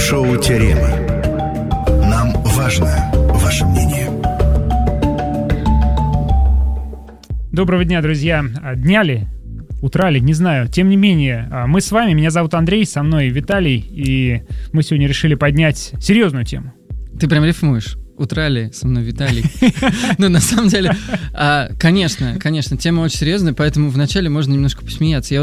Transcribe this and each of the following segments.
Шоу «Теорема». Нам важно ваше мнение. Доброго дня, друзья. Дня ли? Утра ли? Не знаю. Тем не менее, мы с вами. Меня зовут Андрей, со мной Виталий. И мы сегодня решили поднять серьезную тему. Ты прям рифмуешь. Утра ли? Со мной Виталий. Ну, на самом деле, конечно, тема очень серьезная, поэтому вначале можно немножко посмеяться.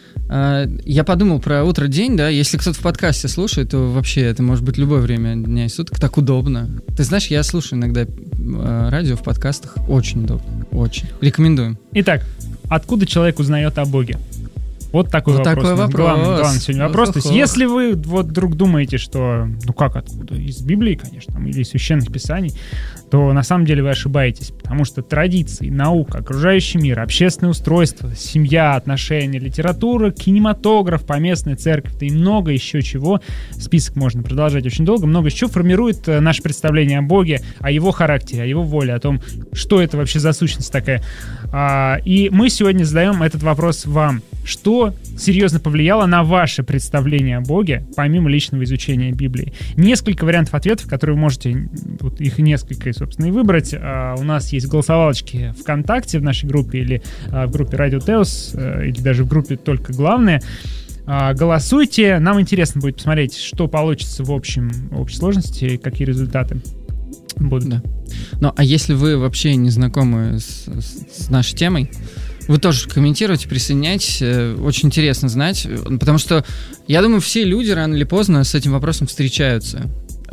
Я подумал про утро-день, да, если кто-то в подкасте слушает, то вообще это может быть любое время дня и суток, так удобно. Ты знаешь, я слушаю иногда радио в подкастах, очень удобно, очень. Рекомендуем. Итак, откуда человек узнает о Боге? Вот такой вопрос. Такой вопрос. Главный сегодня вопрос. То есть, если вы вот вдруг думаете, что, откуда? Из Библии, конечно, или из священных писаний, то на самом деле вы ошибаетесь, потому что традиции, наука, окружающий мир, общественное устройство, семья, отношения, литература, кинематограф, поместная церковь, да и много еще чего, список можно продолжать очень долго, много еще формирует наше представление о Боге, о его характере, о его воле, о том, что это вообще за сущность такая. И мы сегодня задаем этот вопрос вам. Что серьезно повлияло на ваше представление о Боге, помимо личного изучения Библии? Несколько вариантов ответов, которые вы можете, вот их несколько, собственно, и выбрать. У нас есть голосовалочки ВКонтакте в нашей группе или в группе Радио Теос, или даже в группе «Только главное». Голосуйте, нам интересно будет посмотреть, что получится в общей сложности, какие результаты будут. Да. Ну, а если вы вообще не знакомы с нашей темой, вы тоже комментируйте, присоединяйтесь. Очень интересно знать, потому что, я думаю, все люди рано или поздно с этим вопросом встречаются.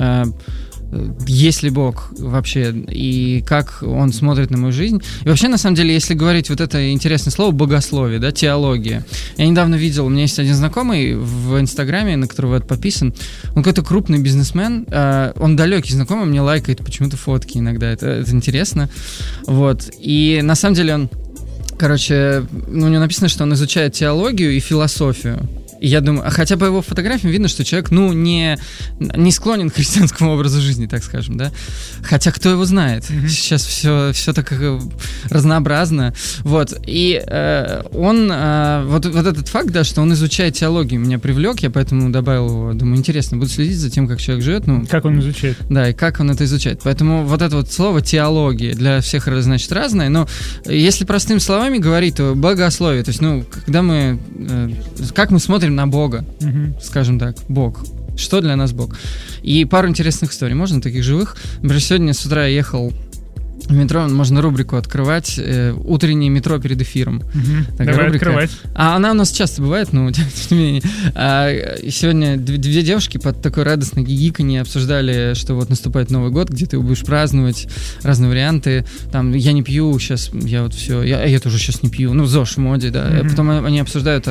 Есть ли Бог вообще, и как Он смотрит на мою жизнь. И вообще, на самом деле, если говорить вот это интересное слово богословие, да, теология. Я недавно видел, у меня есть один знакомый в Инстаграме, на которого я подписан. Он какой-то крупный бизнесмен, он далекий знакомый, мне лайкает почему-то фотки иногда, это интересно. Вот, и на самом деле у него написано, что он изучает теологию и философию. И я думаю, хотя по его фотографиям видно, что человек, не склонен к христианскому образу жизни, так скажем, да. Хотя кто его знает? Сейчас все так разнообразно. Вот. И он, вот этот факт, да, что он изучает теологию, меня привлек, я поэтому добавил его. Думаю, интересно, буду следить за тем, как человек живет. Как он изучает. Да, и как он это изучает. Поэтому вот это вот слово теология для всех, значит, разное, но если простыми словами говорить, то богословие, то есть, когда как мы смотрим на Бога, скажем так, Бог. Что для нас Бог? И пару интересных историй. Можно таких живых? Например, сегодня с утра я ехал в метро, можно рубрику открывать. Утреннее метро перед эфиром. Давай рубрика. Открывать. Она у нас часто бывает, но тем не менее. Сегодня две девушки под такой радостной гигиканье обсуждали, что вот наступает Новый год, где ты будешь праздновать разные варианты. Там, я не пью сейчас, я вот все. Я тоже сейчас не пью. ЗОЖ в моде, да. Потом они обсуждают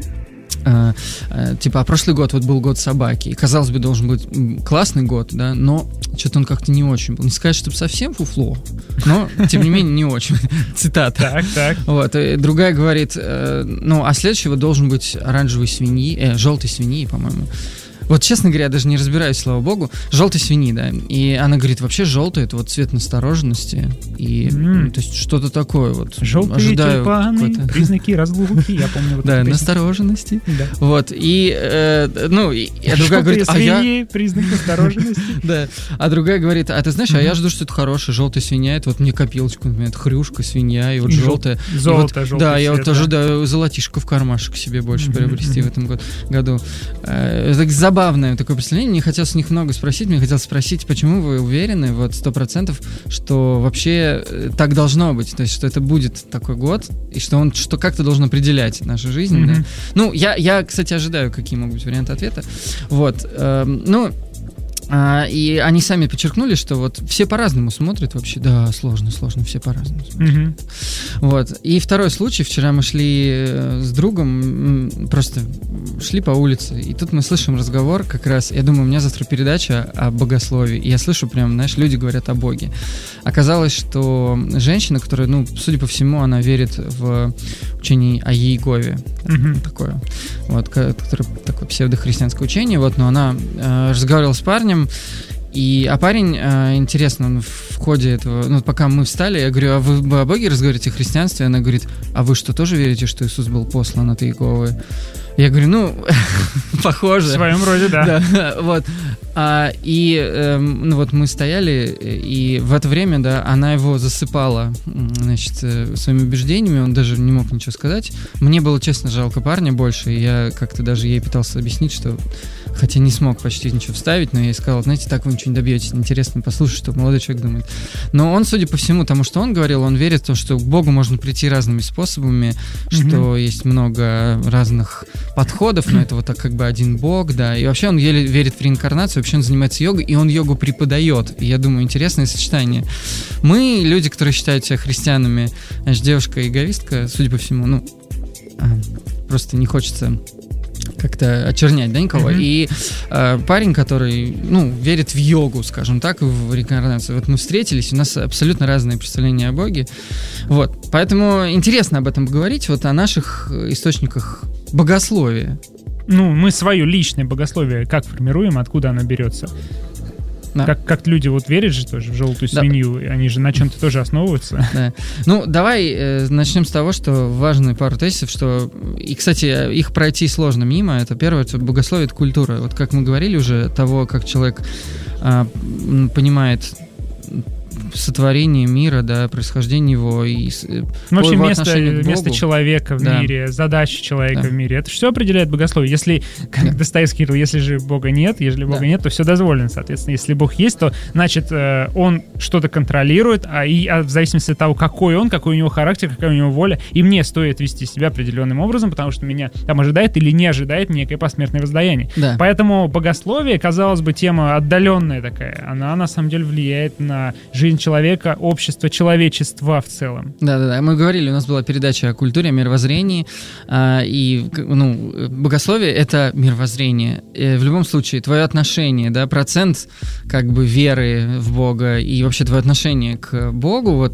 а прошлый год вот был год собаки, и, казалось бы, должен быть классный год, да, но что-то он как-то не очень был. Не сказать, чтобы совсем фуфло, но, тем не менее, не очень. Цитата. Так. Вот, и другая говорит, а следующего должен быть желтой свиньи, по-моему. Вот, честно говоря, я даже не разбираюсь, слава богу, желтой свиньи, да. И она говорит, вообще желтый — это вот цвет настороженности. И, то есть, что-то такое вот. Желтые тюльпаны, признаки разлуки, я помню. Вот да, настороженности. Да. Вот, и другая говорит, свиньи, признак настороженности. Да, а другая говорит, а ты знаешь, я жду что-то хорошее, желтая свинья, это вот мне копилочку, например, хрюшка, свинья, и вот желтая. Золото, желтый. Да, я вот ожидаю золотишко в кармашек себе больше приобрести в этом году. Это забавное такое представление, не хотел с них много спросить, мне хотелось спросить, почему вы уверены, вот 100%, что вообще так должно быть, то есть, что это будет такой год, и что он как-то должен определять нашу жизнь, да? Я, кстати, ожидаю, какие могут быть варианты ответа, вот, и они сами подчеркнули, что вот все по-разному смотрят вообще. Да, сложно, все по-разному смотрят. Вот. И второй случай. Вчера мы шли с другом, просто шли по улице, и тут мы слышим разговор как раз. Я думаю, у меня завтра передача о богословии, и я слышу прям, знаешь, люди говорят о Боге. Оказалось, что женщина, которая, судя по всему, она верит в учение о Иегове. Такое. Вот, которое такое псевдохристианское учение. Вот, но она разговаривала с парнем, а парень, интересно, он в ходе этого, пока мы встали, я говорю, а вы о Боге разговариваете, о христианстве? Она говорит, а вы что, тоже верите, что Иисус был послан от Иеговы? Я говорю, ну, похоже. В своем роде, да. Да, вот. Ну вот мы стояли, и в это время, да, она его засыпала, значит, своими убеждениями, он даже не мог ничего сказать. Мне было, честно, жалко парня больше, и я как-то даже ей пытался объяснить, что, хотя не смог почти ничего вставить, но я ей сказал, знаете, так вы ничего не добьетесь, интересно послушать, что молодой человек думает. Но он, судя по всему, тому, что он говорил, он верит в то, что к Богу можно прийти разными способами, что есть много разных подходов, но это вот так как бы один Бог, да, и вообще он верит в реинкарнацию, вообще он занимается йогой, и он йогу преподает. И я думаю, интересное сочетание. Мы, люди, которые считают себя христианами, значит, девушка-эгоистка, судя по всему, ну, просто не хочется как-то очернять, да, никого. И парень, который, ну, верит в йогу, скажем так, в реинкарнацию. Вот мы встретились, у нас абсолютно разные представления о Боге. Вот. Поэтому интересно об этом поговорить, вот о наших источниках богословия. Ну, мы свое личное богословие как формируем, откуда оно берется? Да. Как люди вот верят же тоже в желтую свинью, да. Они же на чем-то тоже основываются. Да. Ну, давай начнем с того, что важные пару тезисов, что, и, кстати, их пройти сложно мимо. Это первое, что богословие — это культура. Вот как мы говорили уже, того, как человек понимает сотворение мира, да, происхождение его и вообще место человека в мире, задачи человека в мире. Это все определяет богословие. Если, как Достоевский говорил, если же Бога нет, если Бога нет, то все дозволено, соответственно. Если Бог есть, то, значит, он что-то контролирует, а в зависимости от того, какой он, какой у него характер, какая у него воля, и мне стоит вести себя определенным образом, потому что меня там ожидает или не ожидает некое посмертное воздаяние. Да. Поэтому богословие, казалось бы, тема отдаленная такая, она на самом деле влияет на жизнь человека, общества, человечества в целом. Да-да-да, мы говорили, у нас была передача о культуре, о мировоззрении, и, ну, богословие — это мировоззрение. В любом случае, твое отношение, да, процент как бы веры в Бога и вообще твое отношение к Богу, вот,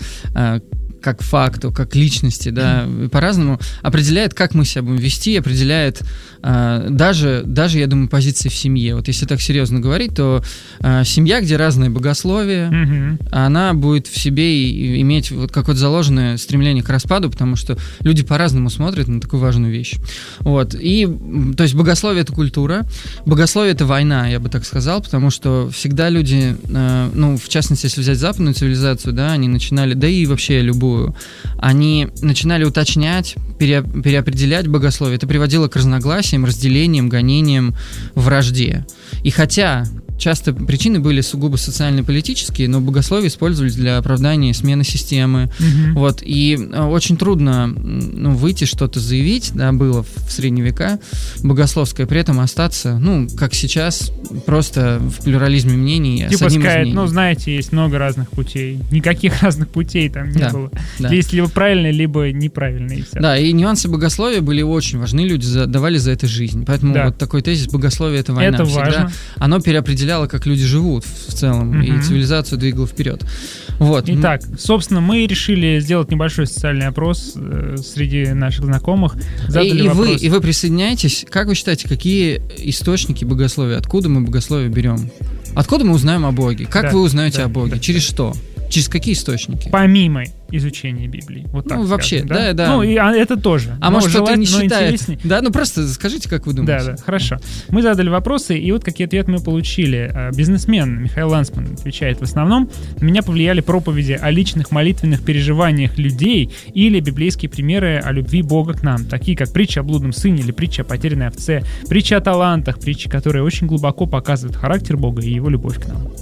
как факту, как личности, да, по-разному, определяет, как мы себя будем вести, определяет даже, я думаю, позиции в семье. Вот если так серьезно говорить, то семья, где разное богословие, она будет в себе иметь вот какое-то заложенное стремление к распаду, потому что люди по-разному смотрят на такую важную вещь. Вот. И, то есть, богословие — это культура, богословие — это война, я бы так сказал, потому что всегда люди, ну, в частности, если взять западную цивилизацию, да, они начинали, да и вообще любую, они начинали уточнять, переопределять богословие. Это приводило к разногласиям, разделениям, гонениям, вражде. И хотя часто причины были сугубо социально-политические, но богословие использовались для оправдания смены системы. Вот, и очень трудно, ну, выйти, что-то заявить, да, было в средние века богословское, при этом остаться, ну, как сейчас, просто в плюрализме мнений. Типа сказать, ну, знаете, есть много разных путей. Никаких разных путей там не было. Да. Есть либо правильные, либо неправильные. Да, и нюансы богословия были очень важны, люди давали за это жизнь. Поэтому вот такой тезис: богословие — это война. Это всегда. Важно. Оно переопределяло, как люди живут в целом, и цивилизацию двигало вперед. Вот. Итак, собственно, мы решили сделать небольшой социальный опрос среди наших знакомых. И вы присоединяетесь. Как вы считаете, какие источники богословия? Откуда мы богословие берем? Откуда мы узнаем о Боге? Как вы узнаете о Боге? Через что? Через какие источники? Помимо изучения Библии. Вот так, ну, вообще, скажем, да. Ну, и это тоже. А может, кто-то не считает. Да, ну просто скажите, как вы думаете. Да, хорошо. Мы задали вопросы, и вот какие ответы мы получили. Бизнесмен Михаил Лансман отвечает: в основном на меня повлияли проповеди о личных молитвенных переживаниях людей или библейские примеры о любви Бога к нам, такие как притча о блудном сыне или притча о потерянной овце, притча о талантах, притчи, которые очень глубоко показывают характер Бога и его любовь к нам.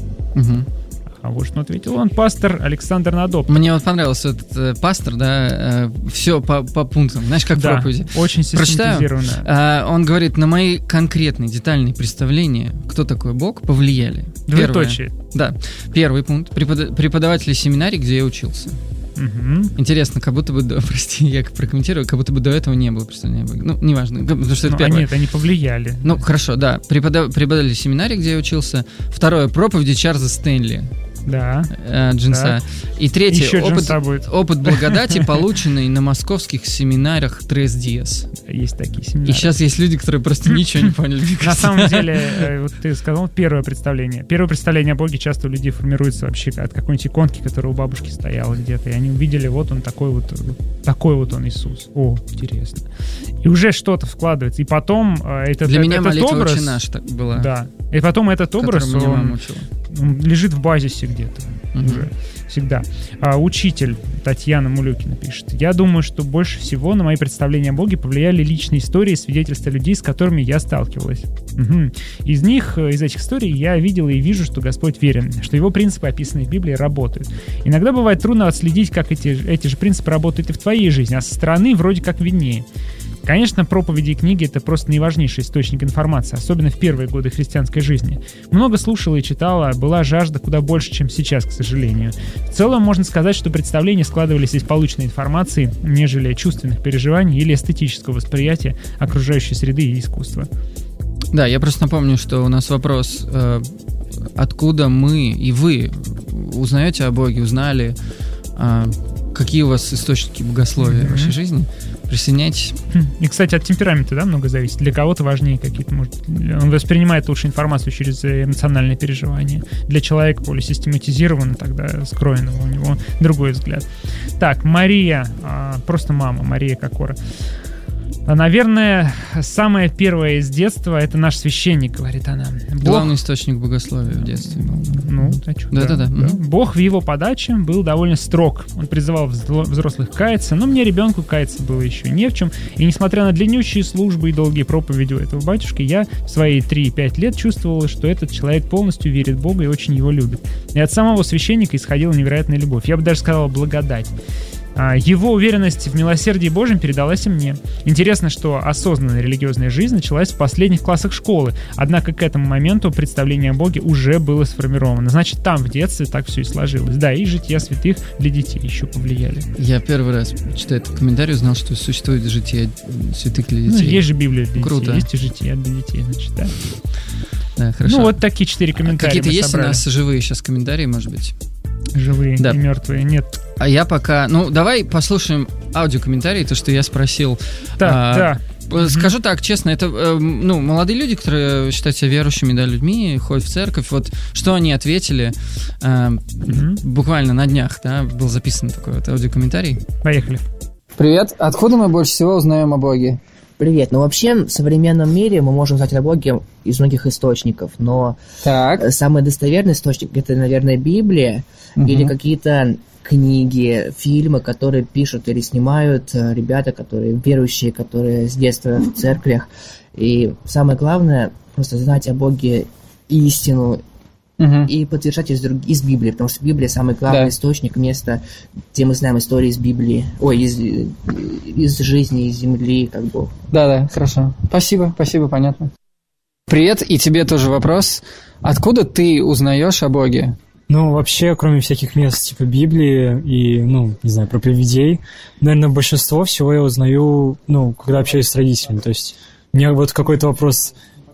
А вот что ответил он, пастор Александр Надоб. Мне вот понравился этот пастор, да, все по пунктам, знаешь, как в проповеди. Очень систематизированно. Он говорит: на мои конкретные детальные представления, кто такой Бог, повлияли. Двоеточие. Да. Первый пункт: преподаватели семинарии, где я учился. Интересно, как будто бы, прости, я прокомментирую, как будто бы до этого не было представления о Боге. Ну, неважно, потому что это первое. Нет, они повлияли. Ну, хорошо, да. Преподаватели семинарии, где я учился. Второе — проповеди Чарльза Стэнли. Да. Джинса. Так. И третий, Еще джинса будет. опыт благодати, полученный на московских семинарах Tres Dias. Есть такие семинары. И сейчас есть люди, которые просто ничего не поняли. На самом деле, вот ты сказал, первое представление. Первое представление о Боге часто у людей формируется вообще от какой-нибудь иконки, которая у бабушки стояла где-то, и они увидели, вот он такой вот он Иисус. О, интересно. И уже что-то вкладывается. И потом Для меня молитва образ, «Отче наш» так была. Да. И потом этот образ, он лежит в базисе где-то уже всегда. Учитель Татьяна Мулюкина пишет: «Я думаю, что больше всего на мои представления о Боге повлияли личные истории и свидетельства людей, с которыми я сталкивалась. Из этих историй я видела и вижу, что Господь верен, что его принципы, описанные в Библии, работают. Иногда бывает трудно отследить, как эти же принципы работают и в твоей жизни, а со стороны вроде как виднее. Конечно, проповеди и книги — это просто наиважнейший источник информации, особенно в первые годы христианской жизни. Много слушала и читала, была жажда куда больше, чем сейчас, к сожалению. В целом, можно сказать, что представления складывались из полученной информации, нежели чувственных переживаний или эстетического восприятия окружающей среды и искусства». Да, я просто напомню, что у нас вопрос, откуда мы и вы узнаете о Боге, узнали, какие у вас источники богословия в вашей жизни. Присоединяйтесь. И, кстати, от темперамента, да, много зависит. Для кого-то важнее какие-то, может, он воспринимает лучше информацию через эмоциональные переживания. Для человека более систематизированно, тогда скроенного, у него другой взгляд. Так, Мария, просто мама, Мария Кокора. Наверное, самое первое из детства — это наш священник, говорит она. Главный источник богословия в детстве был. Ну, да. Бог в его подаче был довольно строг. Он призывал взрослых каяться, но мне, ребенку, каяться было еще не в чем. И несмотря на длиннющие службы и долгие проповеди у этого батюшки, я в свои 3-5 лет чувствовала, что этот человек полностью верит в Бога и очень его любит. И от самого священника исходила невероятная любовь. Я бы даже сказала, благодать. Его уверенность в милосердии Божьем передалась и мне. Интересно, что осознанная религиозная жизнь началась в последних классах школы, однако к этому моменту представление о Боге уже было сформировано. Значит, там в детстве так все и сложилось. Да, и жития святых для детей еще повлияли. Я первый раз, читая этот комментарий, узнал, что существует жития святых для детей. Ну, есть же Библия для Круто. детей, есть и жития для детей, значит, да. Да, хорошо. Ну, вот такие 4 комментария. Какие-то есть собрали. У нас живые сейчас комментарии, может быть? Живые и мертвые, нет. А я пока... Ну, давай послушаем аудиокомментарии, то, что я спросил. Да. Скажу так, честно, это молодые люди, которые считают себя верующими, да, людьми, ходят в церковь. Вот что они ответили буквально на днях, да, был записан такой вот аудиокомментарий. Поехали. Привет. Откуда мы больше всего узнаем о Боге? Привет. Ну, вообще, в современном мире мы можем узнать о Боге из многих источников, но самый достоверный источник — это, наверное, Библия или какие-то книги, фильмы, которые пишут или снимают ребята, которые верующие, которые с детства в церквях. И самое главное — просто знать о Боге истину и подтверждать из Библии, потому что Библия — самый главный источник, место, где мы знаем истории из Библии, из жизни, из земли, как бы. Да, хорошо. Спасибо, понятно. Привет, и тебе тоже вопрос. Откуда ты узнаешь о Боге? Ну, вообще, кроме всяких мест типа Библии и, не знаю, проповедей, наверное, большинство всего я узнаю, когда общаюсь с родителями. То есть мне вот какой-то вопрос...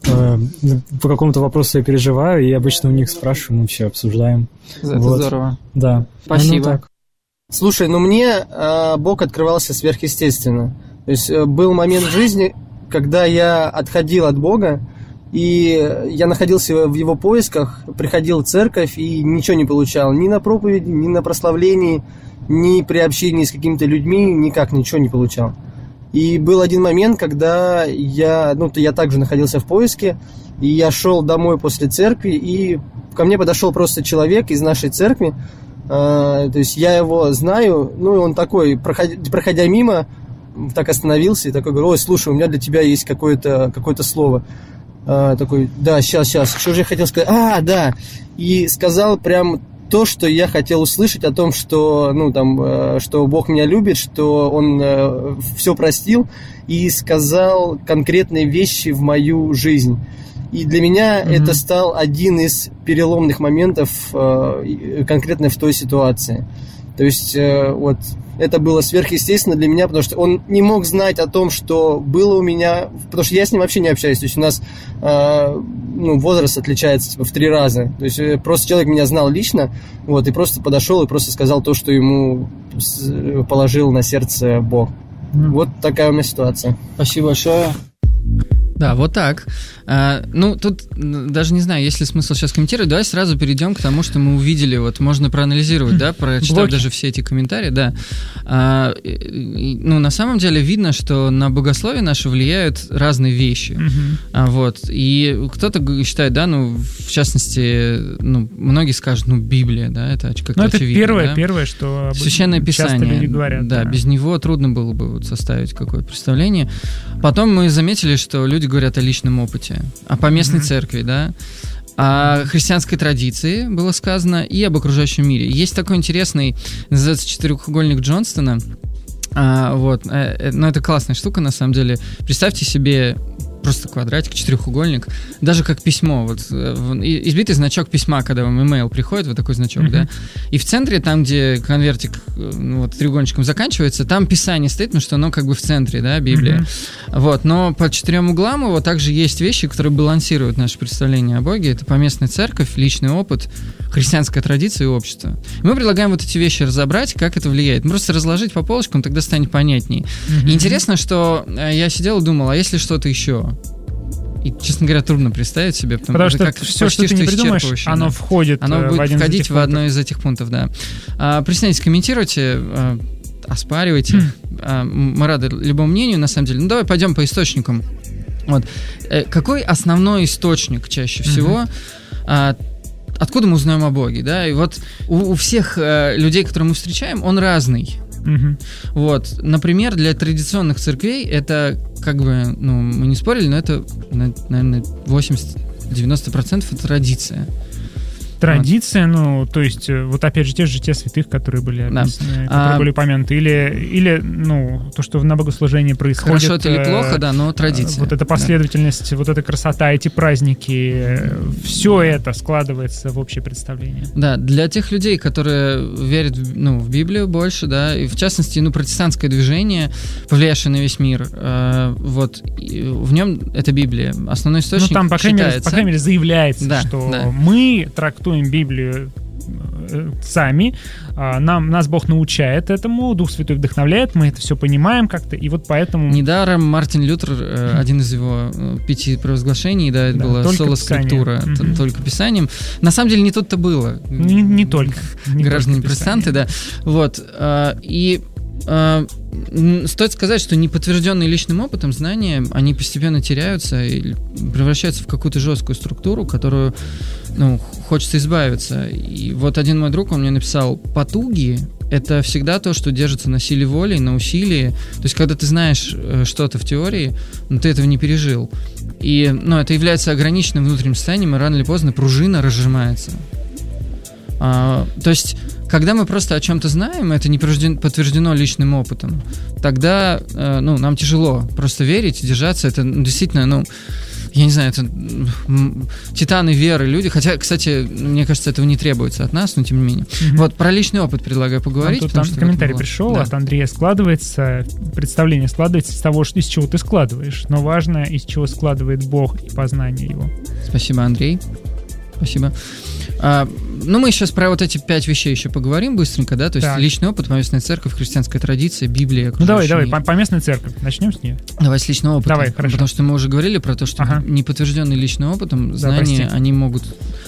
по какому-то вопросу я переживаю, и обычно у них спрашиваю, мы все обсуждаем. Это здорово. Да. Спасибо. Слушай, мне Бог открывался сверхъестественно. То есть был момент в жизни, когда я отходил от Бога, и я находился в его поисках, приходил в церковь и ничего не получал. Ни на проповеди, ни на прославлении, ни при общении с какими-то людьми, никак ничего не получал. И был один момент, когда я также находился в поиске, и я шел домой после церкви, и ко мне подошел просто человек из нашей церкви, то есть я его знаю, и он такой, проходя мимо, так остановился и такой говорит: ой, слушай, у меня для тебя есть какое-то слово. Такой, да, сейчас, что же я хотел сказать? Да, и сказал прям то, что я хотел услышать о том, что, что Бог меня любит, что Он все простил, и сказал конкретные вещи в мою жизнь. И для меня это стал один из переломных моментов конкретно в той ситуации. То есть вот это было сверхъестественно для меня, потому что он не мог знать о том, что было у меня, потому что я с ним вообще не общаюсь. То есть у нас возраст отличается типа в 3 раза. То есть просто человек меня знал лично, вот, и просто подошел и просто сказал то, что ему положил на сердце Бог. Вот такая у меня ситуация. Спасибо большое. Да, вот так. Тут даже не знаю, есть ли смысл сейчас комментировать. Давай сразу перейдем к тому, что мы увидели. Вот можно проанализировать, да, прочитав даже все эти комментарии, да. На самом деле видно, что на богословие наше влияют разные вещи. Вот. И кто-то считает, да, в частности, многие скажут, Библия, да, это как-то очевидно. Это первое, что Священное Писание, люди говорят. Да, без него трудно было бы составить какое-то представление. Потом мы заметили, что люди говорят о личном опыте, о поместной церкви, да, о христианской традиции было сказано и об окружающем мире. Есть такой интересный, называется «Четырехугольник Джонстона». Это классная штука, на самом деле. Представьте себе просто квадратик, четырехугольник, даже как письмо. Вот избитый значок письма, когда вам имейл приходит, вот такой значок, да. И в центре, там, где конвертик треугольничком заканчивается, там Писание стоит, потому что оно как бы в центре, да, Библия. Вот, но по 4 углам его также есть вещи, которые балансируют наше представление о Боге. Это поместная церковь, личный опыт, христианская традиция и общество. И мы предлагаем вот эти вещи разобрать, как это влияет. Просто разложить по полочкам, тогда станет понятней. И интересно, что я сидел и думал, а если что-то еще? И, честно говоря, трудно представить себе, потому что как все, что ты не придумаешь, оно входит будет входить в одно из этих пунктов, да. Присоединяйтесь, комментируйте, оспаривайте. Мы рады любому мнению, на самом деле. Давай пойдем по источникам. Вот. Какой основной источник чаще всего? Откуда мы узнаем о Боге, да? И вот у всех людей, которых мы встречаем, он разный. Вот, например, для традиционных церквей это как бы, мы не спорили, но это, наверное, 80-90% это традиция. Традиция, то есть, вот опять же, те же святых, которые были описаны, которые были упомянуты, или то, что на богослужении происходит. Хорошо это или плохо, да, но традиция. Вот эта последовательность, вот эта красота, эти праздники, все это складывается в общее представление. Да, для тех людей, которые верят в Библию больше, да, и в частности, протестантское движение, повлиявшее на весь мир, вот, в нем это Библия. Основной источник там, по крайней мере, заявляется, да, что мы трактуем Библию сами, нас Бог научает этому, Дух Святой вдохновляет, мы это все понимаем как-то, и вот поэтому... Недаром Мартин Лютер, один из его 5 провозглашений, да, это была соло скриптура, только Писанием. На самом деле не тут-то было. Не только. Граждане протестанты, да. Вот. И стоит сказать, что неподтвержденные личным опытом знания, они постепенно теряются и превращаются в какую-то жесткую структуру, которую хочется избавиться. И вот один мой друг, он мне написал: потуги — это всегда то, что держится на силе воли, на усилии. То есть, когда ты знаешь что-то в теории, но ты этого не пережил. И это является ограниченным внутренним состоянием, и рано или поздно пружина разжимается. То есть, когда мы просто о чем-то знаем, это не подтверждено личным опытом, тогда нам тяжело просто верить, держаться. Это действительно, я не знаю, это титаны веры люди. Хотя, кстати, мне кажется, этого не требуется от нас, но тем не менее. Вот про личный опыт предлагаю поговорить. Тут комментарий пришел от Андрея. Представление складывается из того, из чего ты складываешь. Но важно, из чего складывает Бог и познание его. Спасибо, Андрей. Спасибо. Мы сейчас про вот эти 5 вещей еще поговорим быстренько, да, то есть личный опыт, поместная церковь, христианская традиция, Библия. Давай, поместная церковь, начнем с нее. Давай с личного опыта. Давай, хорошо. Потому что мы уже говорили про то, что неподтвержденные личным опытом знания, они могут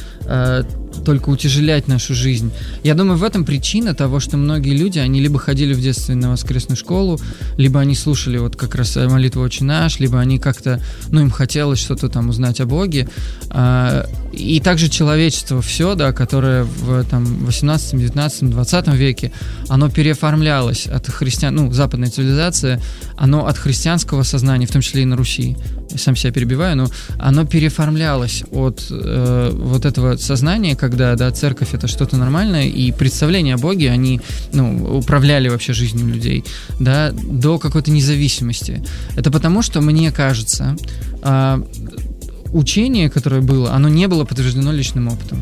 только утяжелять нашу жизнь. Я думаю, в этом причина того, что многие люди, они либо ходили в детстве на воскресную школу, либо они слушали вот как раз молитву «Отче наш», либо они как-то, им хотелось что-то там узнать о Боге. И также человечество все, да, которое в 18, 19, 20 веке, оно переоформлялось от христиан, западная цивилизация, оно от христианского сознания, в том числе и на Руси, я сам себя перебиваю, но оно переоформлялось от вот этого сознания, когда, да, церковь — это что-то нормальное, и представления о Боге, они, управляли вообще жизнью людей, да, до какой-то независимости. Это потому, что, мне кажется, учение, которое было, оно не было подтверждено личным опытом.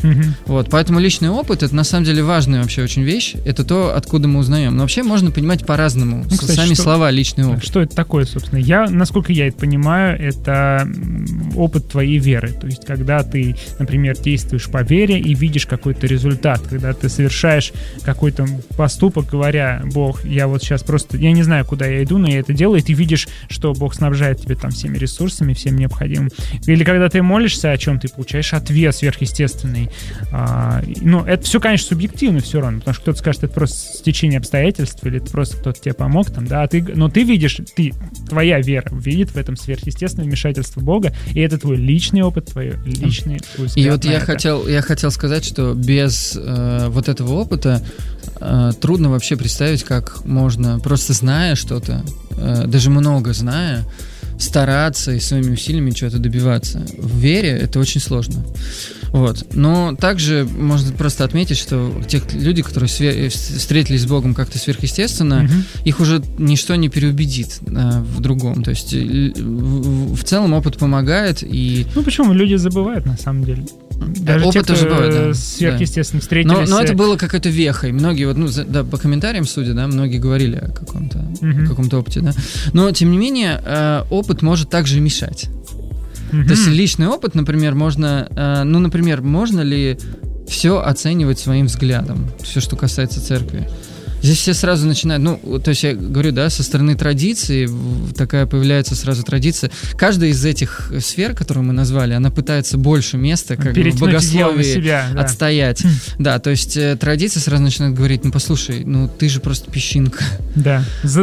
Вот, поэтому личный опыт — это на самом деле важная вообще очень вещь. Это то, откуда мы узнаем. Но вообще можно понимать по-разному. Ну, кстати, сами слова «личный опыт». Что это такое, собственно? Насколько я это понимаю, это опыт твоей веры. То есть, когда ты, например, действуешь по вере и видишь какой-то результат, когда ты совершаешь какой-то поступок, говоря: Бог, я вот сейчас просто, я не знаю, куда я иду, но я это делаю, и ты видишь, что Бог снабжает тебя там всеми ресурсами, всем необходимым. Или когда ты молишься о чем, ты получаешь ответ сверхъестественный. Ну, это все, конечно, субъективно все равно, потому что кто-то скажет, это просто стечение обстоятельств, или это просто кто-то тебе помог там, да, но ты видишь, твоя вера видит в этом сверхъестественное вмешательство Бога, и это твой личный опыт, твой личный взгляд. И вот я хотел сказать, что без вот этого опыта трудно вообще представить, как можно, просто зная что-то, даже много зная, стараться и своими усилиями чего-то добиваться. В вере это очень сложно. Вот. Но также можно просто отметить, что тех люди, которые встретились с Богом как-то сверхъестественно, их уже ничто не переубедит в другом. То есть в целом опыт помогает. И... Ну почему? Люди забывают на самом деле. Даже опыт те, кто тоже бывает, сверхъестественно встретились. Но это было какой-то вехой. Многие, вот, по комментариям судя, да, многие говорили о каком-то опыте, да. Но, тем не менее, опыт может также мешать. То есть личный опыт, например, можно... например, можно ли все оценивать своим взглядом? Все, что касается церкви. Здесь все сразу начинают, то есть я говорю, да, со стороны традиции такая появляется сразу традиция. Каждая из этих сфер, которую мы назвали, она пытается больше места, как в богословии отстоять. Да, то есть традиция сразу начинает говорить: послушай, ты же просто пещинка. Да.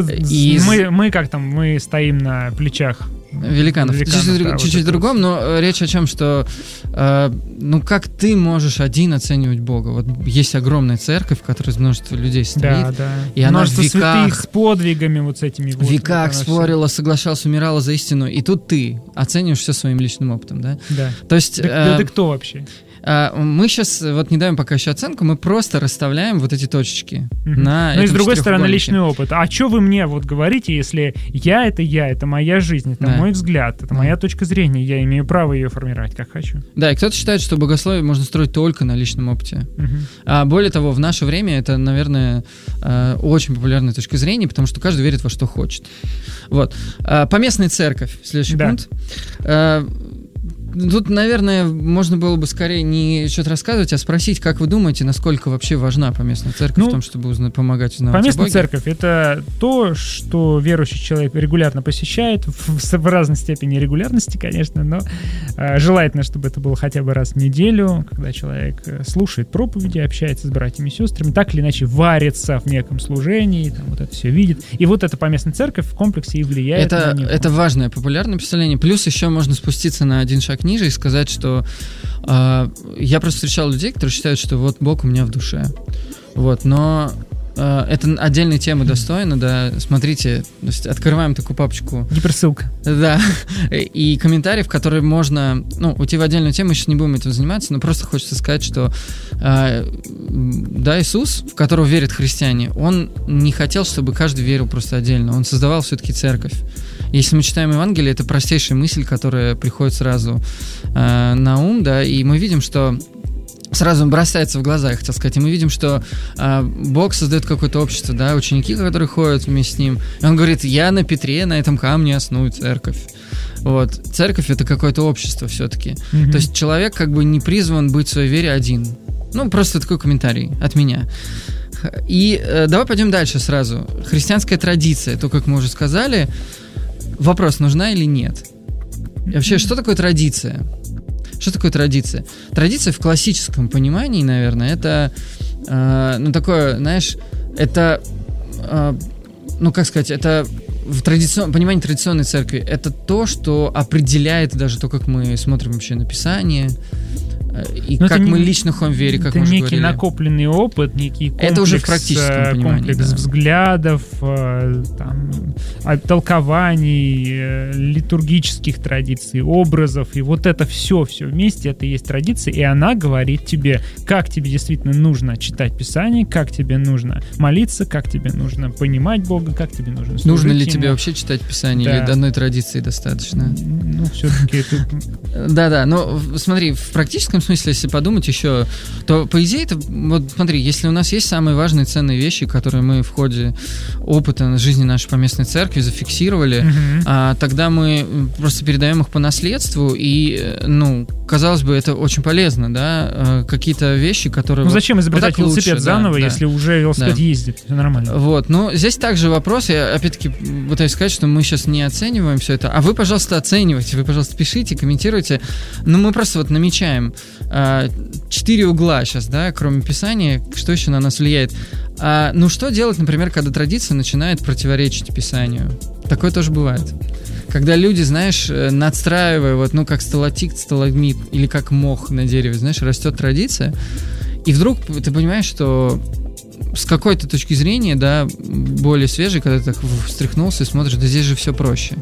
Мы стоим на плечах великанов. Чуть-чуть другом, но речь о чем, что как ты можешь один оценивать Бога? Вот есть огромная церковь, в которой множество людей стоит, и она в веках святых с подвигами вот с этими в веках спорила, соглашалась, умирала за истину, и тут ты оцениваешь все своим личным опытом, да? Да. То есть... ты кто вообще? Мы сейчас не даем пока еще оценку, мы просто расставляем вот эти точечки на этом. Но и с другой стороны личный опыт. А что вы мне говорите, если это моя жизнь, это мой взгляд, это моя точка зрения, я имею право ее формировать как хочу. Да, и кто-то считает, что богословие можно строить только на личном опыте. А более того, в наше время это, наверное, очень популярная точка зрения, потому что каждый верит во что хочет. Вот. Поместная церковь, следующий пункт. Тут, наверное, можно было бы скорее не что-то рассказывать, а спросить, как вы думаете, насколько вообще важна поместная церковь в том, чтобы помогать узнавать о Боге? Поместная церковь — это то, что верующий человек регулярно посещает, в разной степени регулярности, конечно, но желательно, чтобы это было хотя бы раз в неделю, когда человек слушает проповеди, общается с братьями и сестрами, так или иначе варится в неком служении, вот это все видит. И вот эта поместная церковь в комплексе и влияет на него. Это важное, популярное представление. Плюс еще можно спуститься на один шаг ниже и сказать, что я просто встречал людей, которые считают, что вот Бог у меня в душе. Вот, но это отдельной темы достойно, да. Смотрите, то есть открываем такую папочку. Гиперссылка. Да. И комментарии, в которые можно, уйти в отдельную тему, сейчас не будем этим заниматься, но просто хочется сказать, что Иисус, в которого верят христиане, он не хотел, чтобы каждый верил просто отдельно. Он создавал все-таки церковь. Если мы читаем Евангелие, это простейшая мысль, которая приходит сразу на ум, да, и мы видим, что сразу бросается в глаза, я хотел сказать, и мы видим, что Бог создает какое-то общество, да, ученики, которые ходят вместе с ним, и он говорит: я на Петре, на этом камне осную церковь. Вот. Церковь — это какое-то общество все-таки. То есть человек как бы не призван быть в своей вере один. Просто такой комментарий от меня. И давай пойдем дальше сразу. Христианская традиция, то, как мы уже сказали. Вопрос, нужна или нет? И вообще, что такое традиция? Что такое традиция? Традиция в классическом понимании, наверное, это, такое, знаешь, это, как сказать, это в понимании традиционной церкви, это то, что определяет даже то, как мы смотрим вообще на Писание, и как мы лично ходим в вере, как мы уже говорили. Это некий накопленный опыт, некий комплекс, это уже в практическом понимании, комплекс взглядов, толкований, литургических традиций, образов, и вот это все вместе, это и есть традиция, и она говорит тебе, как тебе действительно нужно читать Писание, как тебе нужно молиться, как тебе нужно понимать Бога, как тебе нужно служить Нужно ли Ему. тебе вообще читать Писание, или одной традиции достаточно? Все-таки это... Да, но смотри, в практическом практическом смысле, если подумать еще, то, по идее, это, вот смотри, если у нас есть самые важные ценные вещи, которые мы в ходе опыта жизни нашей поместной церкви зафиксировали, тогда мы просто передаем их по наследству, и, ну, казалось бы, это очень полезно, да, какие-то вещи, которые... Ну, зачем изобретать вот велосипед лучше, заново, да, если уже велосипед ездит, все нормально. Вот, но здесь также вопрос, я опять-таки пытаюсь сказать, что мы сейчас не оцениваем все это, а вы, пожалуйста, оценивайте, вы, пожалуйста, пишите, комментируйте. Ну, мы просто вот намечаем 4 угла сейчас, да, кроме Писания, что еще на нас влияет. Ну, что делать, например, когда традиция начинает противоречить Писанию? Такое тоже бывает. Когда люди, знаешь, надстраивая, вот, ну, как сталактит, сталагмит, или как мох на дереве, знаешь, растет традиция, и вдруг ты понимаешь, что с какой-то точки зрения, да, более свежей, когда ты так встряхнулся и смотришь, да здесь же все проще.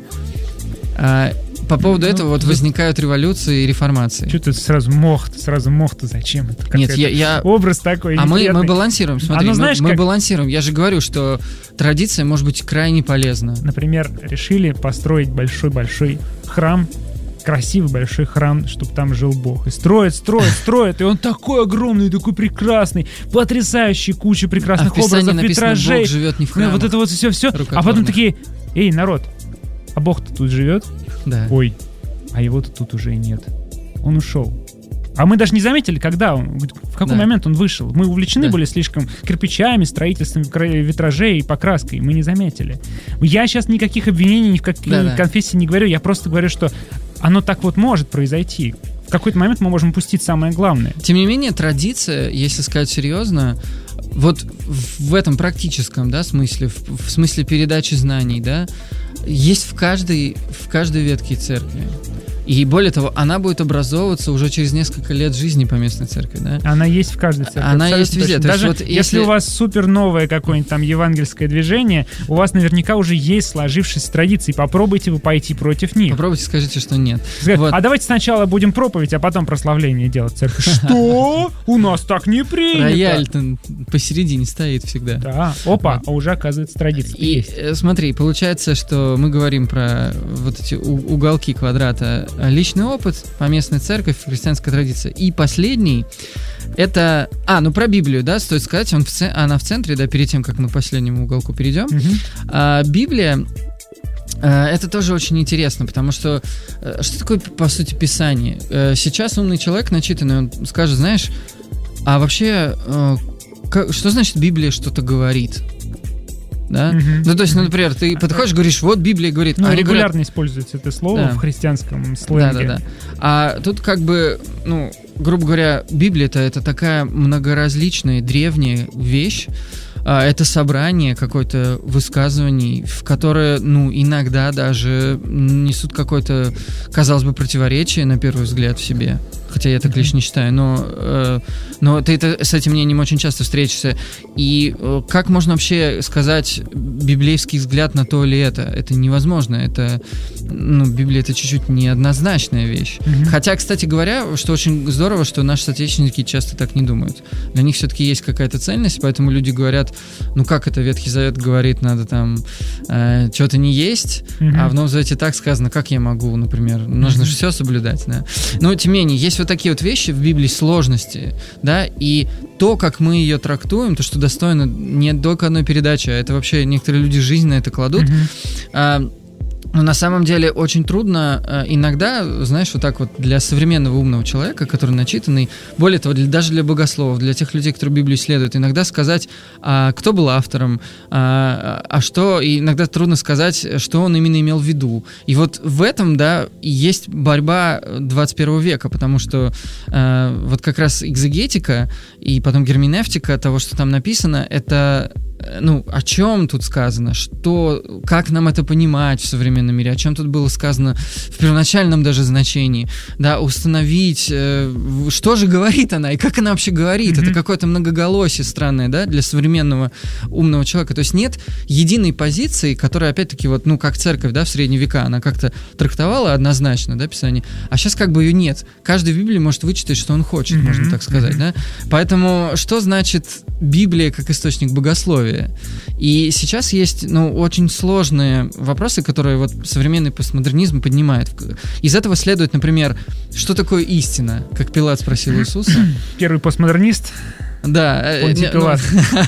По поводу этого вот возникают революции и реформации. Что ты сразу мох-то зачем? Это нет, я... Образ такой. А мы балансируем, смотри, мы балансируем. Я же говорю, что традиция может быть крайне полезна. Например, решили построить большой-большой храм, красивый большой храм, чтобы там жил Бог. И строят, и он такой огромный, такой прекрасный, потрясающий, куча прекрасных образов, витражей. Бог живет не в храмах. Вот это вот все. А потом такие, эй, народ, а Бог-то тут живет? Да. Ой, а его-то тут уже и нет. Он ушел. А мы даже не заметили, когда он, в какой момент он вышел. Мы увлечены были слишком кирпичами, строительством витражей и покраской. Мы не заметили. Я сейчас никаких обвинений ни в какие конфессии не говорю. Я просто говорю, что оно так вот может произойти. В какой-то момент мы можем упустить самое главное. Тем не менее, традиция, если сказать серьезно, вот в этом практическом, да, смысле, в смысле передачи знаний, да, есть в каждой ветке церкви. И более того, она будет образовываться уже через несколько лет жизни поместной церкви, да? Она есть в каждой церкви. Она есть везде. Даже вот если у вас супер новое какое-нибудь там евангельское движение, у вас наверняка уже есть сложившиеся традиции. Попробуйте вы пойти против них. Попробуйте, скажите, что нет. Вот. А давайте сначала будем проповедь, а потом прославление делать церкви. Что? У нас так не принято. Рояль-то посередине стоит всегда. Да. Опа, а уже, оказывается, традиция есть. И смотри, получается, что мы говорим про вот эти уголки квадрата. Личный опыт, поместная церковь, христианская традиция. И последний, это... про Библию, да, стоит сказать, она в центре, да, перед тем, как мы к последнему уголку перейдем. Библия, это тоже очень интересно, потому что такое, по сути, Писание? Сейчас умный человек, начитанный, он скажет, знаешь, а вообще, что значит Библия что-то говорит? Да? Ну, то есть, например, ты подходишь, говоришь, вот Библия говорит... Ну, регулярно используется это слово в христианском сленге. Да. А тут как бы, грубо говоря, Библия-то это такая многоразличная, древняя вещь. Это собрание какое-то высказываний, в которое, иногда даже несут какое-то, казалось бы, противоречие, на первый взгляд, в себе. Хотя я так лично не считаю, но ты с этим мнением очень часто встретишься. И как можно вообще сказать библейский взгляд на то или это? Это невозможно. Это, Библия — это чуть-чуть неоднозначная вещь. Хотя, кстати говоря, что очень здорово, что наши соотечественники часто так не думают. Для них все-таки есть какая-то цельность, поэтому люди говорят, как это Ветхий Завет говорит, надо там что-то не есть, а в Новом Завете так сказано, как я могу, например, нужно же все соблюдать, да. Но, тем не менее, есть вот такие вот вещи в Библии, сложности, да, и то, как мы ее трактуем, то, что достойно не только одной передачи, а это вообще некоторые люди жизнь на это кладут, но на самом деле очень трудно иногда, знаешь, вот так вот для современного умного человека, который начитанный, более того, даже для богословов, для тех людей, которые Библию исследуют, иногда сказать, кто был автором, что, и иногда трудно сказать, что он именно имел в виду. И вот в этом, да, и есть борьба 21 века, потому что вот как раз экзегетика и потом герменевтика того, что там написано, это... о чем тут сказано, как нам это понимать в современном мире, о чем тут было сказано в первоначальном даже значении, да, установить, что же говорит она и как она вообще говорит, это какое-то многоголосие странное, да, для современного умного человека, то есть нет единой позиции, которая, опять-таки, вот, как церковь, да, в средние века, она как-то трактовала однозначно, да, Писание, а сейчас как бы ее нет, каждый в Библии может вычитать, что он хочет, можно так сказать, да, поэтому что значит Библия как источник богословия? богословия. И сейчас есть, очень сложные вопросы, которые вот современный постмодернизм поднимает. Из этого следует, например, что такое истина? Как Пилат спросил Иисуса. Первый постмодернист. Да. Понтий Пилат.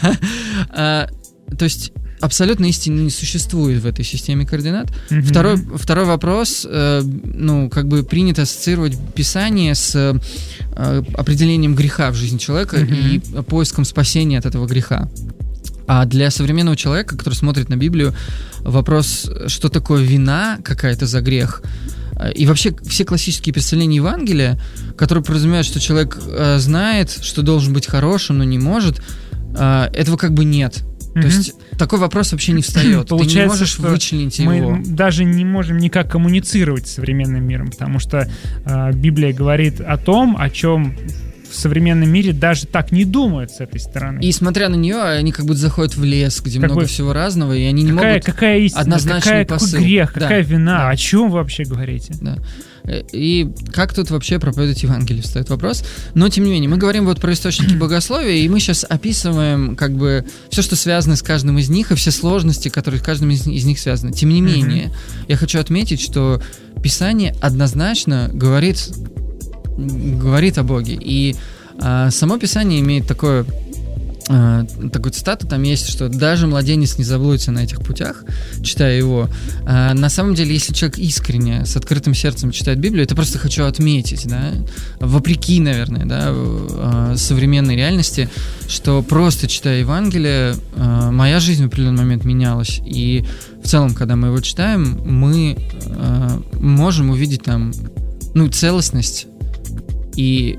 То есть абсолютно истины не существует в этой системе координат. Второй вопрос, принято ассоциировать Писание с определением греха в жизни человека и поиском спасения от этого греха. А для современного человека, который смотрит на Библию, вопрос, что такое вина какая-то за грех, и вообще все классические представления Евангелия, которые подразумевают, что человек знает, что должен быть хорошим, но не может, этого как бы нет. То есть такой вопрос вообще не встает. Получается, ты не можешь вычленить его. Мы даже не можем никак коммуницировать с современным миром, потому что Библия говорит о том, о чем в современном мире даже так не думают с этой стороны. И смотря на нее, они как будто заходят в лес, где много всего разного, и они не могут какая истина, однозначный посыл. Какой грех, какая вина, о чем вы вообще говорите? Да. И как тут вообще проповедовать Евангелие, встает вопрос. Но, тем не менее, мы говорим вот про источники богословия, и мы сейчас описываем как бы все, что связано с каждым из них, и все сложности, которые с каждым из них связаны. Тем не менее, я хочу отметить, что Писание однозначно говорит о Боге. И само Писание имеет такую цитату, там есть, что даже младенец не заблудится на этих путях, читая его. На самом деле, если человек искренне, с открытым сердцем читает Библию, это просто хочу отметить, да, вопреки, наверное, да, современной реальности, что просто читая Евангелие, моя жизнь в определенный момент менялась. И в целом, когда мы его читаем, мы можем увидеть там, целостность. И,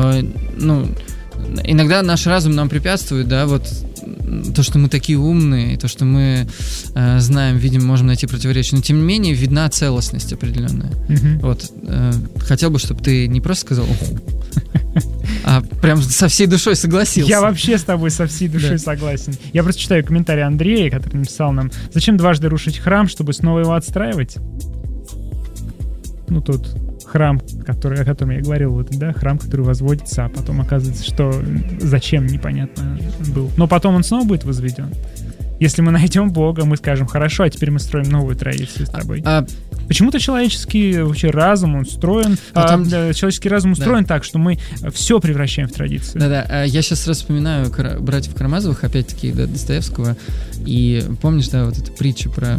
иногда наш разум нам препятствует, да, вот то, что мы такие умные, то, что мы знаем, видим, можем найти противоречия, но тем не менее видна целостность определенная. Вот, хотел бы, чтобы ты не просто сказал, а прям со всей душой согласился. Я вообще с тобой со всей душой согласен. Я просто читаю комментарий Андрея, который написал нам: зачем дважды рушить храм, чтобы снова его отстраивать? Тут храм, о котором я говорил, вот, да, храм, который возводится, а потом оказывается, что зачем, непонятно был. Но потом он снова будет возведен. Если мы найдем Бога, мы скажем: хорошо, а теперь мы строим новую традицию с тобой. Почему-то человеческий вообще разум устроен, человеческий разум устроен так, что мы все превращаем в традицию. Да-да, я сейчас раз вспоминаю братьев Карамазовых, опять-таки, Достоевского, и помнишь, да, вот эту притчу про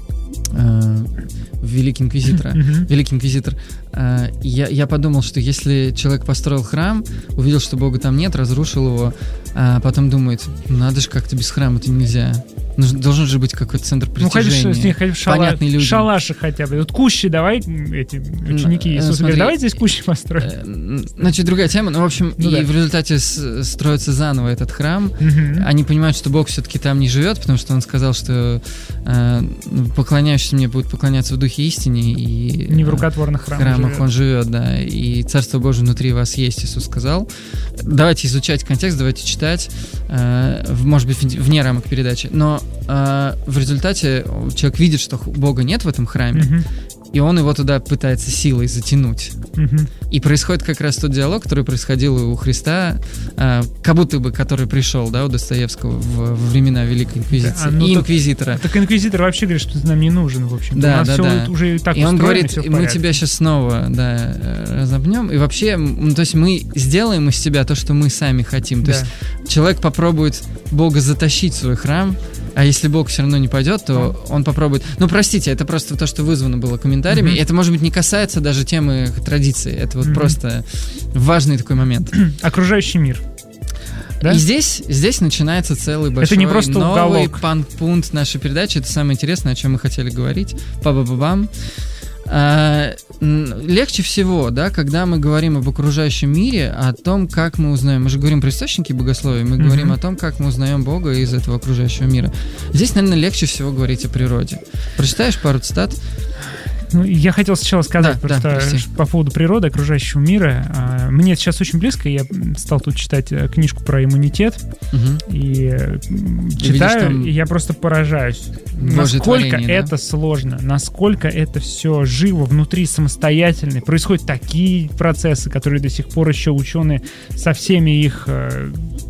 Великий инквизитор. Я подумал, что если человек построил храм, увидел, что Бога там нет, разрушил его, а потом думает: надо же, как-то без храма-то нельзя. Должен же быть какой-то центр притяжения. Понятный людям. Шалаши хотя бы. Вот кущи давай, эти ученики Иисуса говорят: давай здесь кущи построим. Значит, другая тема. В общем, в результате строится заново этот храм. Они понимают, что Бог все-таки там не живет, потому что Он сказал, что поклоняющиеся мне будут поклоняться в духе истине. И не в рукотворных храмах Он живет, да. И Царство Божие внутри вас есть, Иисус сказал. Давайте изучать контекст, давайте читать. Может быть, вне рамок передачи. Но в результате человек видит, что Бога нет в этом храме, и он его туда пытается силой затянуть. И происходит как раз тот диалог, который происходил у Христа, как будто бы который пришел, да, у Достоевского во времена Великой Инквизиции и инквизитора. Так инквизитор вообще говорит, что ты нам не нужен, в общем. Да. Уже так и он говорит: мы тебя сейчас снова разобьем, и вообще, то есть мы сделаем из себя то, что мы сами хотим. То есть человек попробует Бога затащить в свой храм, а если Бог все равно не пойдет, то он попробует... Простите, это просто то, что вызвано было комментариями. И это, может быть, не касается даже темы традиции. Это вот просто важный такой момент. Окружающий мир. Да? И здесь начинается целый большой это не просто новый пункт нашей передачи. Это самое интересное, о чем мы хотели говорить. Па-ба-ба-бам. Легче всего, да, когда мы говорим об окружающем мире, о том, как мы узнаем. Мы же говорим про источники богословия, мы говорим о том, как мы узнаем Бога из этого окружающего мира. Здесь, наверное, легче всего говорить о природе. Прочитаешь пару цитат? Я хотел сначала сказать по поводу природы, окружающего мира. Мне сейчас очень близко. Я стал тут читать книжку про иммунитет. И читаю, и я просто поражаюсь. Насколько это сложно, насколько это все живо, внутри самостоятельно. Происходят такие процессы, которые до сих пор еще ученые со всеми их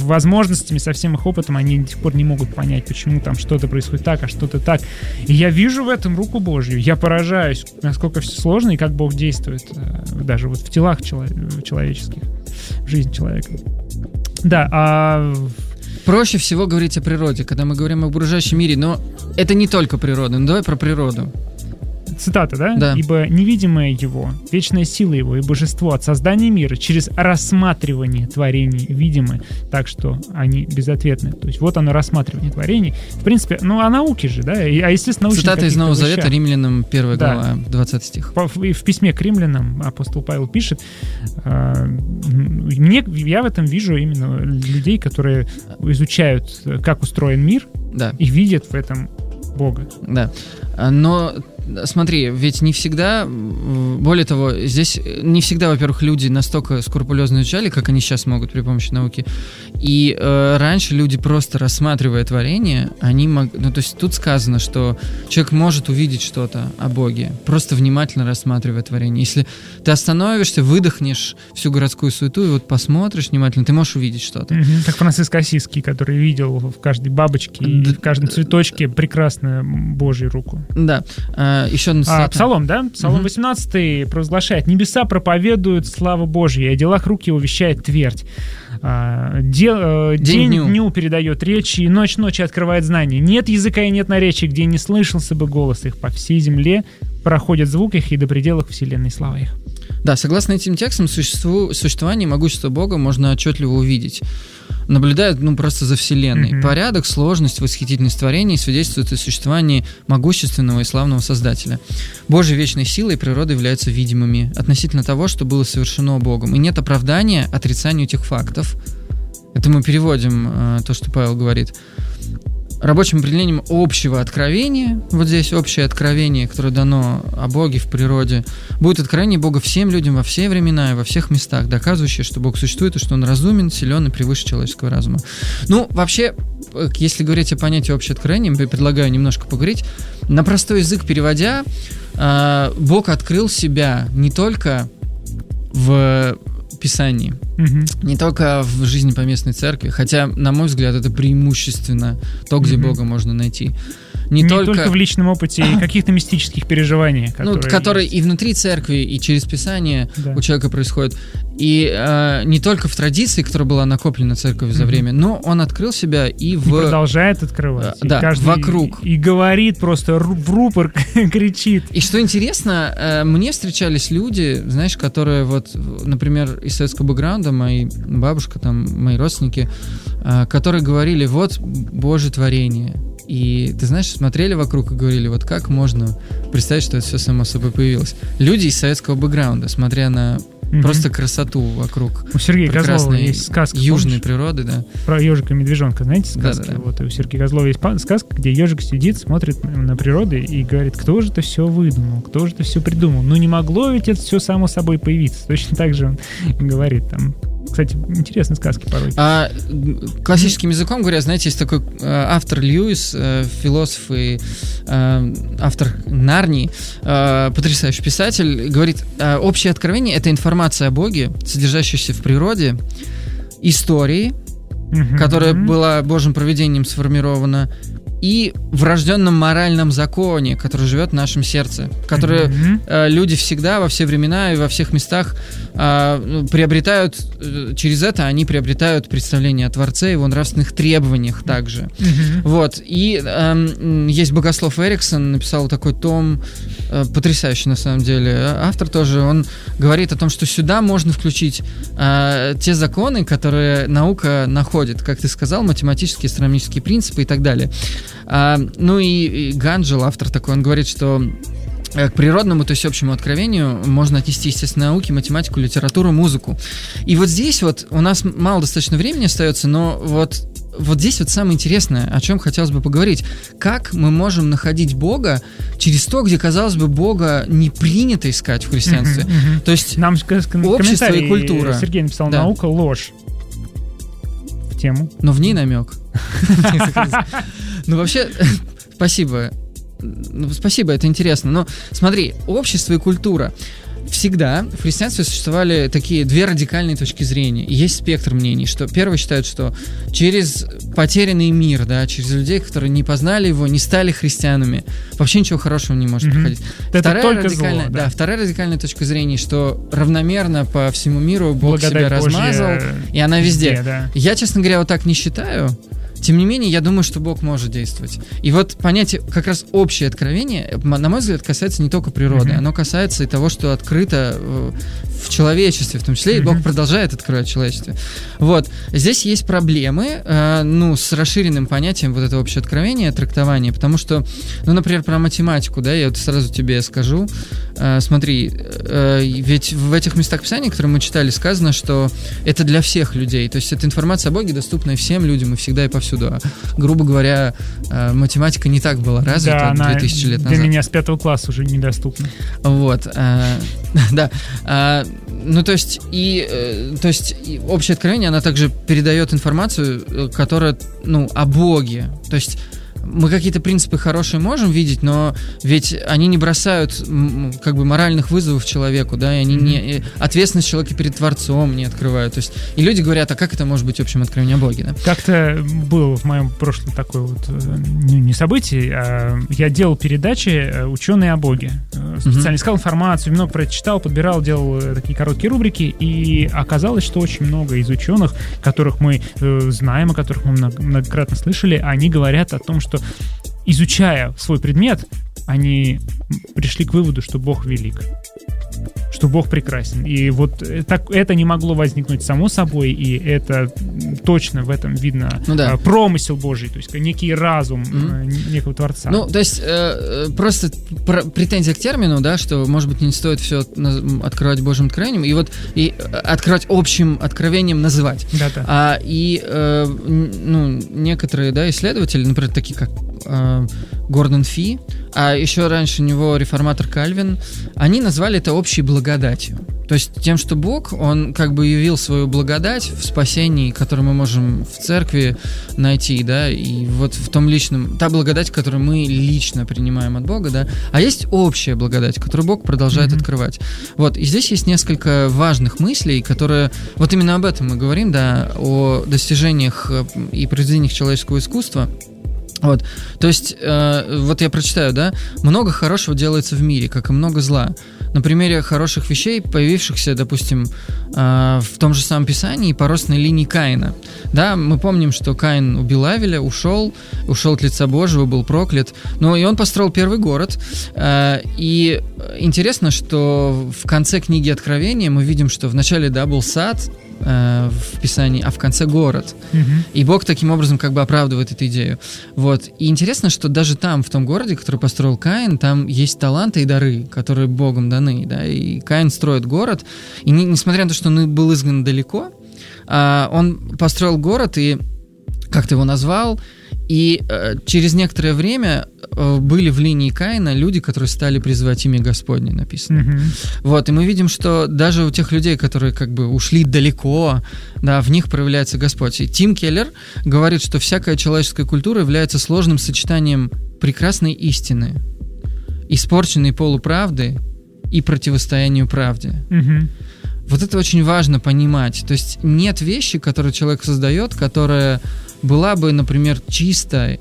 возможностями, со всем их опытом, они до сих пор не могут понять, почему там что-то происходит так, а что-то так. И я вижу в этом руку Божью. Я поражаюсь, насколько все сложно и как Бог действует даже вот в телах человеческих, в жизни человека. Да, проще всего говорить о природе, когда мы говорим об окружающем мире, но это не только природа. Ну, давай про природу. Цитата, да? Да. «Ибо невидимое его, вечная сила его и божество от создания мира через рассматривание творений видимы, так что они безответны». То есть вот оно, рассматривание творений. В принципе, ну, о науке же, да? Естественно, научные цитата из Нового вещах. Завета, Римлянам, 1 глава, 20 стих. В письме к римлянам апостол Павел пишет, я в этом вижу именно людей, которые изучают, как устроен мир, да, и видят в этом Бога. Да, но смотри, ведь не всегда, более того, здесь не всегда, во-первых, люди настолько скрупулезно изучали, как они сейчас могут при помощи науки. И раньше люди, просто рассматривая творение, они могли... Ну, то есть тут сказано, что человек может увидеть что-то о Боге, просто внимательно рассматривая творение. Если ты остановишься, выдохнешь всю городскую суету и вот посмотришь внимательно, ты можешь увидеть что-то. Как Франциск Ассизский, который видел в каждой бабочке и в каждом цветочке прекрасную Божью руку. Да. Еще одна цитата. Псалом, да? Псалом 18 провозглашает: «Небеса проповедуют славу Божью, и о делах рук его вещает твердь. День дню передает речи, и ночь ночи открывает знания. Нет языка и нет наречий, где не слышался бы голос их. По всей земле проходит звук их, и до пределов вселенной слава их». Да, согласно этим текстам, существование и могущество Бога можно отчетливо увидеть, наблюдая, просто за Вселенной. Порядок, сложность, восхитительность творений свидетельствуют о существовании могущественного и славного Создателя. Божьей вечной силой и природа являются видимыми относительно того, что было совершено Богом. И нет оправдания отрицанию этих фактов. Это мы переводим то, что Павел говорит. Рабочим определением общего откровения, вот здесь общее откровение, которое дано о Боге в природе, будет откровение Бога всем людям во все времена и во всех местах, доказывающее, что Бог существует и что Он разумен, силен и превыше человеческого разума. Ну, вообще, если говорить о понятии общее откровение, я предлагаю немножко поговорить. На простой язык переводя, Бог открыл себя не только в Писании, не только в жизни поместной церкви, хотя, на мой взгляд, это преимущественно то, где Бога можно найти. Не только в личном опыте и каких-то мистических переживаниях, которые и внутри церкви, и через Писание у человека происходят. И не только в традиции, которая была накоплена церковью за время, но он открыл себя и продолжает открывать. Да, вокруг. И говорит просто в рупор, кричит. И что интересно, мне встречались люди, знаешь, которые вот, например, из советского бэкграунда, моя бабушка, там, мои родственники, которые говорили: вот Божье творение. И, ты знаешь, смотрели вокруг и говорили: вот как можно представить, что это все само собой появилось. Люди из советского бэкграунда, смотря на просто красоту вокруг. У Сергея Козлова есть сказка, южной помнишь? Природы, да. Про ежика и медвежонка, знаете сказки? Да. Вот у Сергея Козлова есть сказка, где ежик сидит, смотрит на природу и говорит: кто же это все выдумал, кто же это все придумал? Ну не могло ведь это все само собой появиться. Точно так же он говорит там. Кстати, интересные сказки порой. Классическим языком говоря, знаете, есть такой автор Льюис, философ и автор Нарнии, потрясающий писатель, говорит: общее откровение — это информация о Боге, содержащаяся в природе, истории, которая была Божьим провидением сформирована, и врожденном моральном законе, который живет в нашем сердце, который люди всегда, во все времена и во всех местах приобретают, через это они приобретают представление о Творце и его нравственных требованиях также. Вот. И есть богослов Эриксон, написал такой том, потрясающий на самом деле. Автор тоже, он говорит о том, что сюда можно включить те законы, которые наука находит, как ты сказал, математические, астрономические принципы и так далее. Ну и Ганджел, автор такой, он говорит, что к природному, то есть общему откровению можно отнести, естественно, науки, математику, литературу, музыку. И вот здесь вот у нас мало достаточно времени остается, но вот здесь вот самое интересное, о чем хотелось бы поговорить. Как мы можем находить Бога через то, где, казалось бы, Бога не принято искать в христианстве. То есть нам общество и культура. Сергей написал: наука — ложь. В тему. Но в ней намек. Ну, вообще, спасибо. Спасибо, это интересно. Но смотри, общество и культура. всегда в христианстве существовали такие две радикальные точки зрения. И есть спектр мнений, что первые считают, что через потерянный мир, да, через людей, которые не познали его, не стали христианами, вообще ничего хорошего не может приходить. Вторая радикальная точка зрения, что равномерно по всему миру Бог себя размазал, и она везде. Да. Я, честно говоря, вот так не считаю. Тем не менее, я думаю, что Бог может действовать. И вот понятие, как раз общее откровение, на мой взгляд, касается не только природы, оно касается и того, что открыто в человечестве, в том числе, и Бог продолжает открывать человечество. Вот. Здесь есть проблемы, с расширенным понятием вот этого общего откровения, трактования, потому что, например, про математику, да, я вот сразу тебе скажу. Смотри, ведь в этих местах Писания, которые мы читали, сказано, что это для всех людей, то есть это информация о Боге, доступная всем людям и всегда и повсюду. Грубо говоря, математика не так была развита 2000 лет назад. Для меня с 5 класса уже недоступна. Вот. Да. То есть общее откровение, она также передает информацию, которая, о Боге. То есть мы какие-то принципы хорошие можем видеть, но ведь они не бросают как бы моральных вызовов человеку, да, и они не ответственность человека перед Творцом не открывают. То есть, и люди говорят, а как это может быть общим откровением о Боге, да? Как-то было в моем прошлом такое вот не событие, а я делал передачи «Ученые о Боге». Специально искал информацию, много про это читал, подбирал, делал такие короткие рубрики, и оказалось, что очень много из ученых, которых мы знаем, о которых мы многократно слышали, они говорят о том, что, изучая свой предмет, они пришли к выводу, что Бог велик, что Бог прекрасен. И вот это не могло возникнуть само собой, и это точно в этом видно промысел Божий, то есть некий разум некого Творца. То есть просто претензия к термину, да, что, может быть, не стоит все открывать Божьим откровением, и открывать общим откровением называть. Да-да. Некоторые, да, исследователи, например, такие как Гордон Фи, а еще раньше у него реформатор Кальвин, они назвали это общей благодатью. То есть тем, что Бог, Он как бы явил свою благодать в спасении, которую мы можем в церкви найти, да, и вот в том личном, та благодать, которую мы лично принимаем от Бога, да, а есть общая благодать, которую Бог продолжает открывать. Вот, и здесь есть несколько важных мыслей, которые, вот именно об этом мы говорим, да, о достижениях и произведениях человеческого искусства. Вот, то есть, вот я прочитаю, да, много хорошего делается в мире, как и много зла. На примере хороших вещей, появившихся, допустим, в том же самом Писании по родственной линии Каина. Да, мы помним, что Каин убил Авеля, ушел от лица Божьего, был проклят. Но и он построил первый город. И интересно, что в конце книги Откровения мы видим, что вначале, да, был сад в Писании, а в конце город. И Бог таким образом как бы оправдывает эту идею. Вот. И интересно, что даже там, в том городе, который построил Каин, там есть таланты и дары, которые Богом даны, да, и Каин строит город, и несмотря на то, что он был изгнан далеко, он построил город и как-то его назвал, и через некоторое время были в линии Каина люди, которые стали призывать имя Господне, написано. Вот, и мы видим, что даже у тех людей, которые как бы ушли далеко, да, в них проявляется Господь. И Тим Келлер говорит, что всякая человеческая культура является сложным сочетанием прекрасной истины, испорченной полуправды и противостоянию правде. Вот это очень важно понимать. То есть нет вещи, которые человек создает, которая была бы, например, чисто,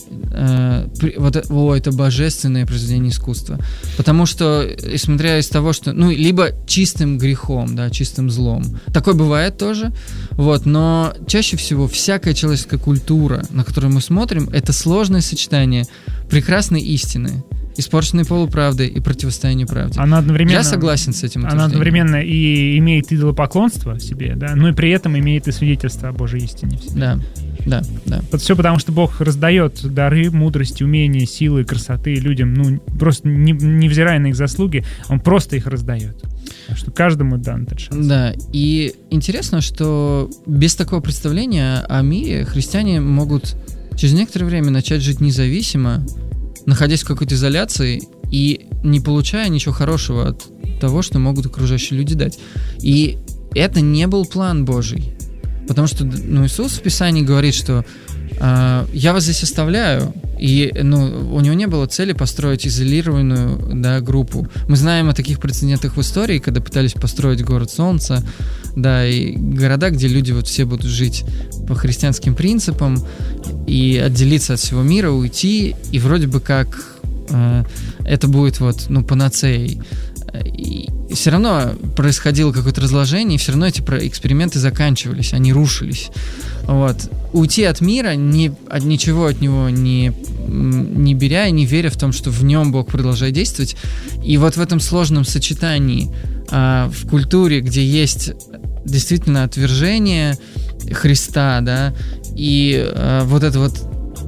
это божественное произведение искусства. Потому что, смотря из того, что, либо чистым грехом, да, чистым злом. Такое бывает тоже, вот, но чаще всего всякая человеческая культура, на которую мы смотрим, это сложное сочетание прекрасной истины, испорченной полуправдой и противостоянию правде. Я согласен с этим утверждением. Она одновременно и имеет идолопоклонство в себе, да, но и при этом имеет и свидетельство о Божьей истине в себе. Да. Вот все потому, что Бог раздает дары, мудрости, умения, силы, красоты людям, просто невзирая на их заслуги, Он просто их раздает. Так что каждому дан этот шанс. Да, и интересно, что без такого представления о мире христиане могут через некоторое время начать жить независимо, находясь в какой-то изоляции и не получая ничего хорошего от того, что могут окружающие люди дать. И это не был план Божий. Потому что Иисус в Писании говорит, что «я вас здесь оставляю, И, у него не было цели построить изолированную, да, группу. Мы знаем о таких прецедентах в истории, когда пытались построить город Солнца, да, и города, где люди вот все будут жить по христианским принципам и отделиться от всего мира, уйти, и вроде бы как это будет панацеей. И все равно происходило какое-то разложение, и все равно эти эксперименты заканчивались, они рушились. Вот. Уйти от мира, ничего от него не беря и не веря в том, что в нем Бог продолжает действовать. И вот в этом сложном сочетании в культуре, где есть действительно отвержение Христа, да, и вот это вот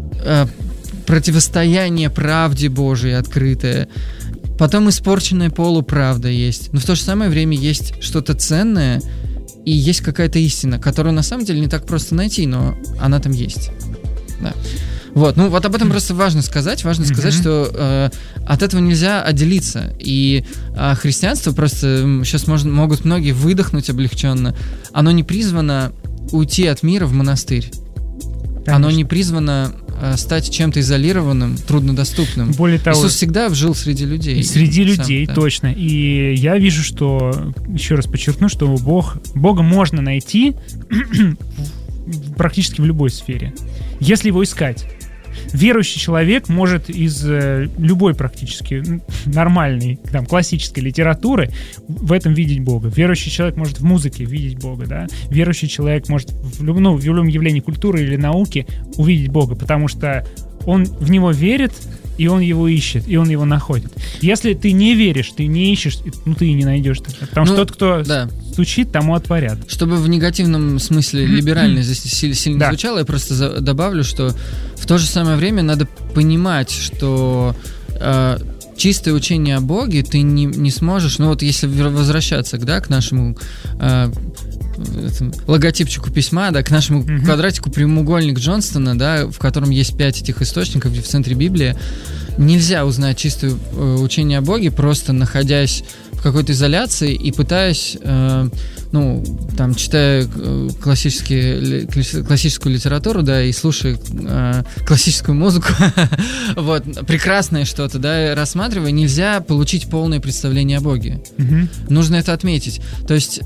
противостояние правде Божией открытое, потом испорченная полуправда есть, но в то же самое время есть что-то ценное, и есть какая-то истина, которую на самом деле не так просто найти, но она там есть. Да. Вот об этом просто важно сказать, что от этого нельзя отделиться. И христианство просто сейчас могут многие выдохнуть облегченно. Оно не призвано уйти от мира в монастырь. Конечно. Оно не призвано стать чем-то изолированным, труднодоступным. Более того, Иисус всегда жил среди людей. Среди людей, да. Точно. И я вижу, что, еще раз подчеркну, что Бога можно найти практически в любой сфере, если его искать. Верующий человек может из любой практически нормальной, классической литературы в этом видеть Бога. Верующий человек может в музыке видеть Бога, да? Верующий человек может в любом явлении культуры или науки увидеть Бога, потому что он в него верит, и он его ищет, и он его находит. Если ты не веришь, ты не ищешь, ты и не найдешь. Потому что тот, кто стучит, тому отворят. Чтобы в негативном смысле либерально здесь сильно звучало, я просто добавлю, что в то же самое время надо понимать, что чистое учение о Боге ты не сможешь, если возвращаться, к нашему логотипчику письма, к нашему квадратику прямоугольник Джонстона, в котором есть 5 этих источников, где в центре Библии, нельзя узнать чистое учение о Боге, просто находясь в какой-то изоляции и пытаясь, читая классическую литературу, и слушая классическую музыку, прекрасное что-то, рассматривая, нельзя получить полное представление о Боге. Нужно это отметить. То есть,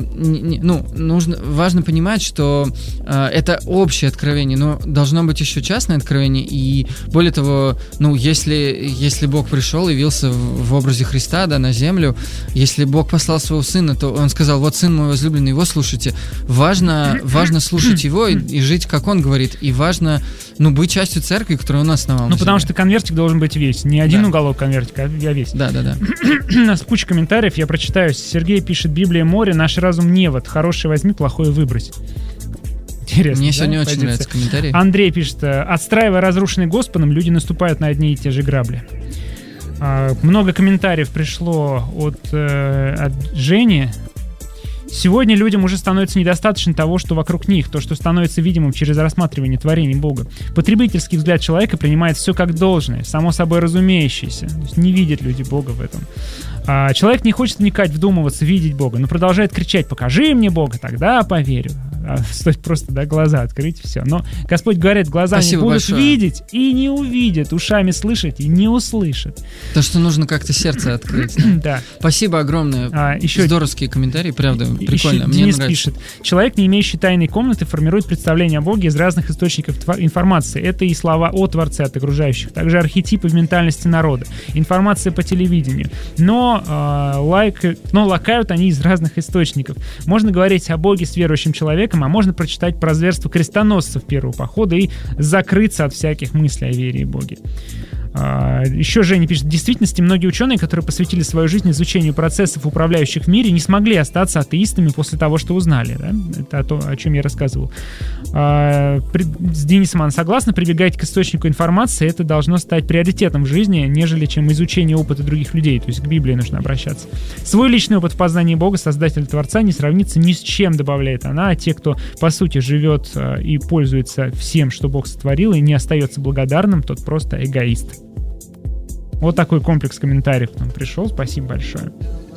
важно понимать, что это общее откровение, но должно быть еще частное откровение, и более того, если Бог пришел, явился в образе Христа, на землю, если Бог послал своего Сына, то Он сказал: вот Сын мой возлюбленный, Его слушайте. Важно слушать Его и жить, как Он говорит. И важно, быть частью церкви, которую Он основал. Потому что конвертик должен быть весь. Не один уголок конвертика, а весь. Да. У нас куча комментариев, я прочитаю. Сергей пишет: Библия море, наш разум невод. Хорошее возьми, плохое выбрось. Интересно. Мне сегодня очень нравится комментарий. Андрей пишет: отстраивая разрушенный Господом, люди наступают на одни и те же грабли. Много комментариев пришло от Жени. Сегодня людям уже становится недостаточно того, что вокруг них, то, что становится видимым через рассматривание творений Бога. Потребительский взгляд человека принимает все как должное, само собой разумеющееся. То есть не видят люди Бога в этом. Человек не хочет вникать, вдумываться, видеть Бога, но продолжает кричать: покажи мне Бога, тогда поверю. Стоит просто глаза открыть, все. Но Господь говорит: глазами будут большое. Видеть и не увидят, ушами слышать и не услышат. То, что нужно как-то сердце открыть. Да. Спасибо огромное. Здоровские комментарии, правда, прикольно. Мне Денис нравится. Пишет: человек, не имеющий тайной комнаты, формирует представление о Боге из разных источников информации. Это и слова о Творце от окружающих, также архетипы в ментальности народа, информация по телевидению. Но лакают они из разных источников. Можно говорить о Боге с верующим человеком, а можно прочитать про зверство крестоносцев первого похода и закрыться от всяких мыслей о вере и Боге. Еще Женя пишет: в действительности многие ученые, которые посвятили свою жизнь изучению процессов, управляющих в мире, не смогли остаться атеистами после того, что узнали. Да? Это то, о чем я рассказывал. С Денисом она согласна: прибегать к источнику информации — это должно стать приоритетом в жизни, нежели чем изучение опыта других людей. То есть к Библии нужно обращаться. Свой личный опыт в познании Бога, Создателя Творца, не сравнится ни с чем, добавляет она. А те, кто по сути живет и пользуется всем, что Бог сотворил, и не остается благодарным, тот просто эгоист. Вот такой комплекс комментариев нам пришел. Спасибо большое.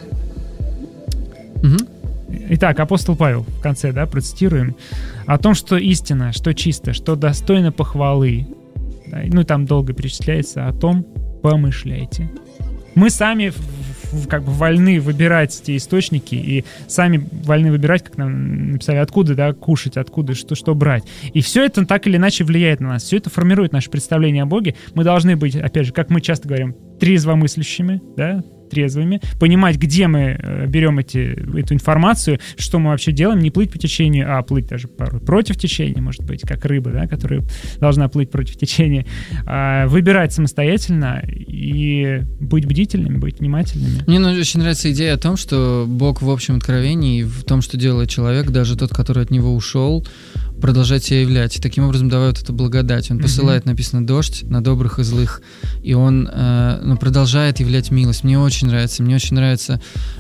Итак, апостол Павел в конце, процитируем. О том, что истина, что чисто, что достойно похвалы, Да, ну, там долго перечисляется о том, помышляйте. Мы сами как бы вольны выбирать те источники и сами вольны выбирать, как нам написали, откуда, да, кушать, откуда, что брать. И все это так или иначе влияет на нас. Все это формирует наше представление о Боге. Мы должны быть, опять же, как мы часто говорим, трезвомыслящими, да, трезвыми, понимать, где мы берем эту информацию, что мы вообще делаем, не плыть по течению, а плыть даже порой против течения, может быть, как рыба, да, которая должна плыть против течения, выбирать самостоятельно и быть бдительными, быть внимательными. Мне очень нравится идея о том, что Бог в общем откровении, в том, что делает человек, даже тот, который от него ушел, продолжать себя являть. И таким образом давает эту благодать. Он посылает, написано, дождь на добрых и злых. И он продолжает являть милость. Мне очень нравится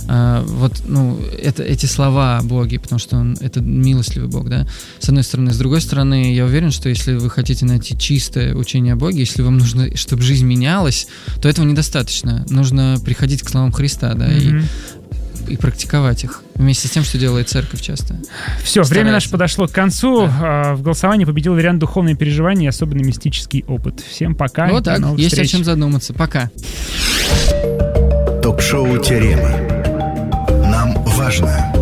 эти слова о Боге, потому что он это милостливый Бог, да, с одной стороны. С другой стороны, я уверен, что если вы хотите найти чистое учение о Боге, если вам нужно, чтобы жизнь менялась, то этого недостаточно. Нужно приходить к словам Христа, да, и практиковать их вместе с тем, что делает церковь часто. Все, время наше подошло к концу. Да. В голосовании победил вариант «Духовные переживания» и особенно мистический опыт. Всем пока. Вот так, есть о чем задуматься. Пока. Ток-шоу «Теорема». Нам важно,